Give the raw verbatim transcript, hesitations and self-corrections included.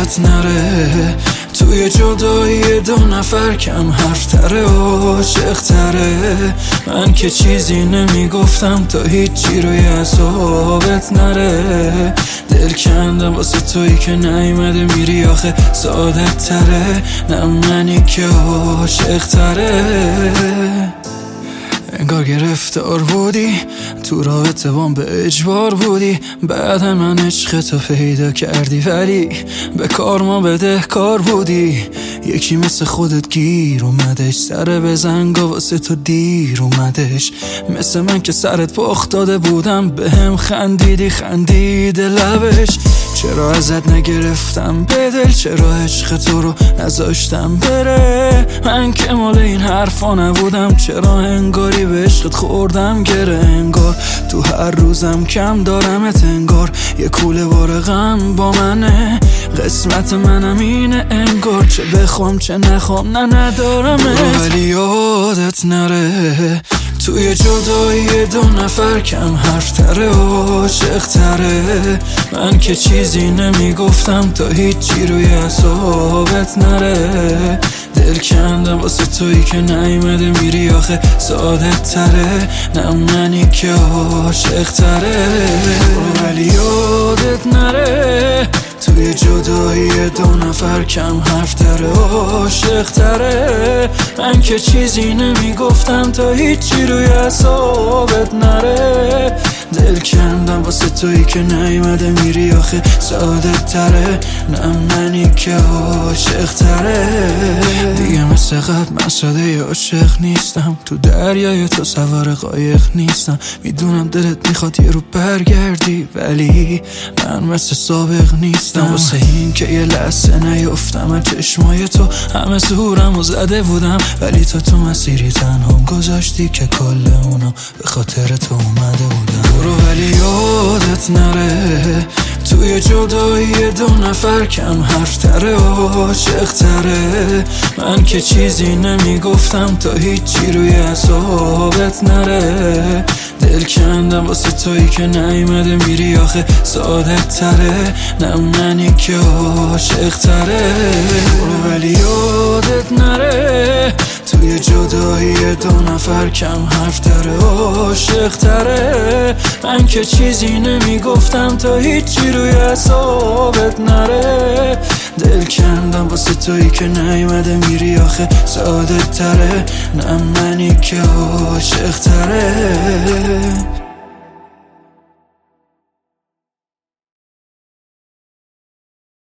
یادت نره توی جدایی دو نفر کم حرف تره عاشق تره. من که چیزی نمیگفتم تا هیچی روی اعصابت نره. دل کندم واسه تویی که نیومده میری آخه ساده تره. نه منی که عاشق تره. انگار گرفتار بودی تو رابطه بام به اجبار بودی. بعد من عشق تو پیدا کردی ولی به کار ما بده کار بودی. یکی مثل خودت گیر اومدش سر بزنگا واسه تو دیر اومدش. مثل من که سرت پخت داده بودم به هم خندیدی خندیده لبش. چرا ازت نگرفتم به دل چرا عشق تو رو نذاشتم بره. من که مال این حرفا نبودم چرا انگاری به عشقت خوردم گره. انگار تو هر روزم کم دارمت انگار یه کوله بار غم با منه. قسمت منم اینه انگار چه بخوام چه نخوام نه ندارمت. ولی یادت نره توی جدایی دو نفر کم حرف تره عاشق تره. من که چیزی نمیگفتم تا هیچی روی اعصابت نره. دل کندم واسه تویی که نیومده میری آخه ساده تره. نه منی که عاشق تره. ولی یادت نره توی جدایی دو نفر کم حرف تره عاشق تره. من که چیزی نمیگفتم تا هیچی روی اعصابت نره. دل کندم واسه تویی که نیومده میری آخه ساده تره. نه منی که عاشق تره. دیگه مثل قبل من ساده عاشق نیستم. تو دریای تو سوار قایق نیستم. میدونم دلت میخواد یه رو برگردی ولی من مثل سابق نیستم. واسه این که یه لحظه نیفتم از چشمای تو همه زورم و زده بودم. ولی تو تو مسیری تنهام گذاشتی که کل اونا به خاطر تو اومده بودم. برو ولی یادت نره توی جدایی دو نفر کم حرف تره عاشق تره. من که چیزی نمیگفتم تا هیچی روی اعصابت نره. دل کندم واسه تویی که نیومده میری آخه ساده تره. نه منی که عاشق تره. ولی یادت نره توی جدایی دو نفر کم حرف تره عاشق تره. من که چیزی نمیگفتم تا هیچی روی اعصابت نره. دل کندم واسه تویی که نیومده میری آخه ساده تره. نه منی که عاشق تره.